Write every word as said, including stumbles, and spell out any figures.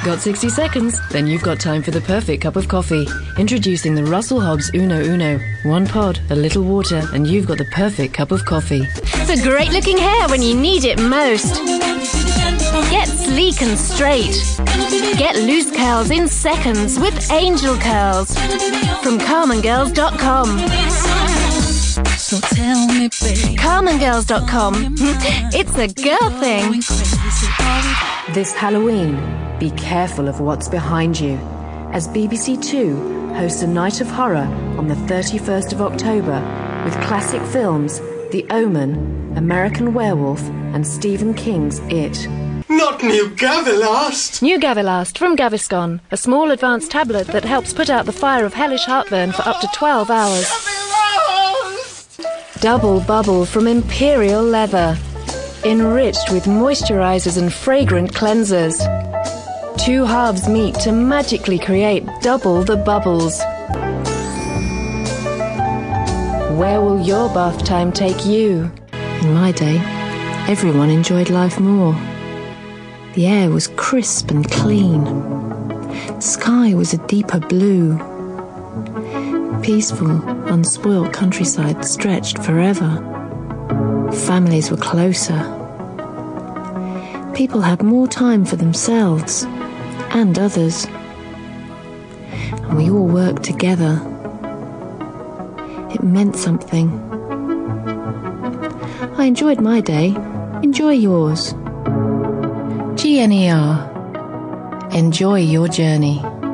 Got sixty seconds? Then you've got time for the perfect cup of coffee. Introducing the Russell Hobbs Uno Uno. One pod, a little water, and you've got the perfect cup of coffee. For great looking hair when you need it most. Get sleek and straight. Get loose curls in seconds with Angel Curls. From Carmen Girls dot com. So tell me, baby. Carmen Girls dot com. It's a girl thing. This Halloween, be careful of what's behind you, as B B C Two hosts a night of horror on the thirty-first of October with classic films The Omen, American Werewolf, and Stephen King's It. Not New Gavilast! New Gavilast from Gaviscon, a small advanced tablet that helps put out the fire of hellish heartburn for up to twelve hours. Double Bubble from Imperial Leather, enriched with moisturizers and fragrant cleansers. Two halves meet to magically create double the bubbles. Where will your bath time take you? In my day, everyone enjoyed life more. The air was crisp and clean. The sky was a deeper blue. Peaceful, unspoilt countryside stretched forever. Families were closer. People had more time for themselves and others. And we all worked together. It meant something. I enjoyed my day. Enjoy yours. G N E R. Enjoy your journey.